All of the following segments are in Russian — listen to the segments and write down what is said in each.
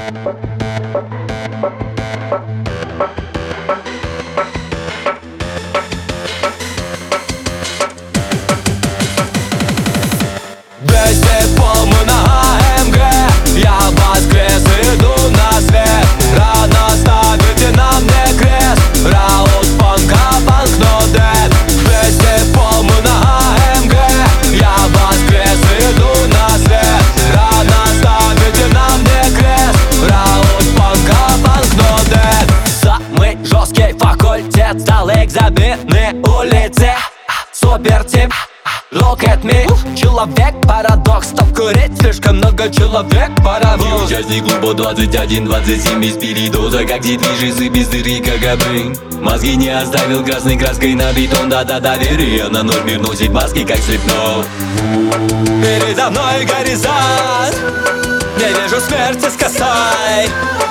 Я воскрес, иду на свет. Рано ставите на мне крест. Раунд панка, панк, но дэд. 200 полмы на АМГ. Я воскрес, иду на свет. Рано ставите на мне крест. Раунд панка, панк, но дэд. Самый жесткий факультет. Сдал экзамены улицы. Супер тип. Look at me. Человек-парадокс. Стал курить слишком много, человек-паровоз. Участник клуба 21-27 без передоза. Как движется без дыры, как обрын. Мозги не оставил красной краской на бетон. Да-да, доверие на ноль, мир носит маски, как слепнов. Передо мной горизонт. Не вижу смерти с косой.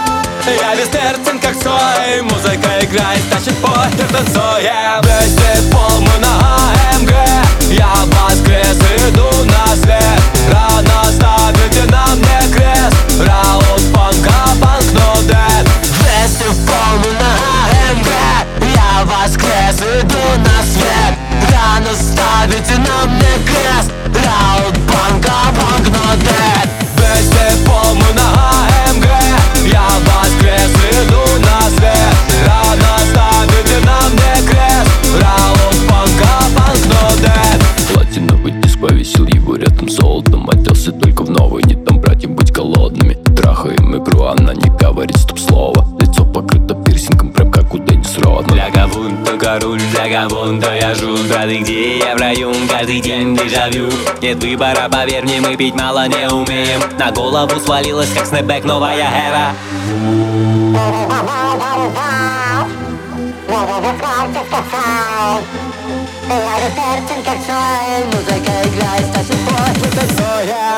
Я бессмертен, как Цой. Музыка играет, тащит покер, танцуем. 200 полмы на АМГ. Я воскрес, иду на свет. Рано ставите на мне крест. Раунд панка, панк, но дэд. 200 полмы на АМГ. Я воскрес, иду на свет. Рано ставите на мне крест. Раунд панка, панк, но дэд. 200 полмы на АМГ. Я воскрес, иду на свет. Рано ставите на мне крест. Раунд панка, панк, но дэд. Платиновый диск повесил его рядом с золотом. Оделся только в новый, не там братьям быть голодными. Трахаем игру, она не говорит стоп-слово. Лицо покрыто пирсингом, прям как у Деннис Родмана. Для кого-то только руль, для кого-то я жут. Браты, где я в раю, каждый день дежавю. Нет выбора, поверь мне, мы пить мало не умеем. На голову свалилась, как снэпбэк, новая эра. Я бессмертен, как Цой. Музыка играет, тащит покер, танцуем.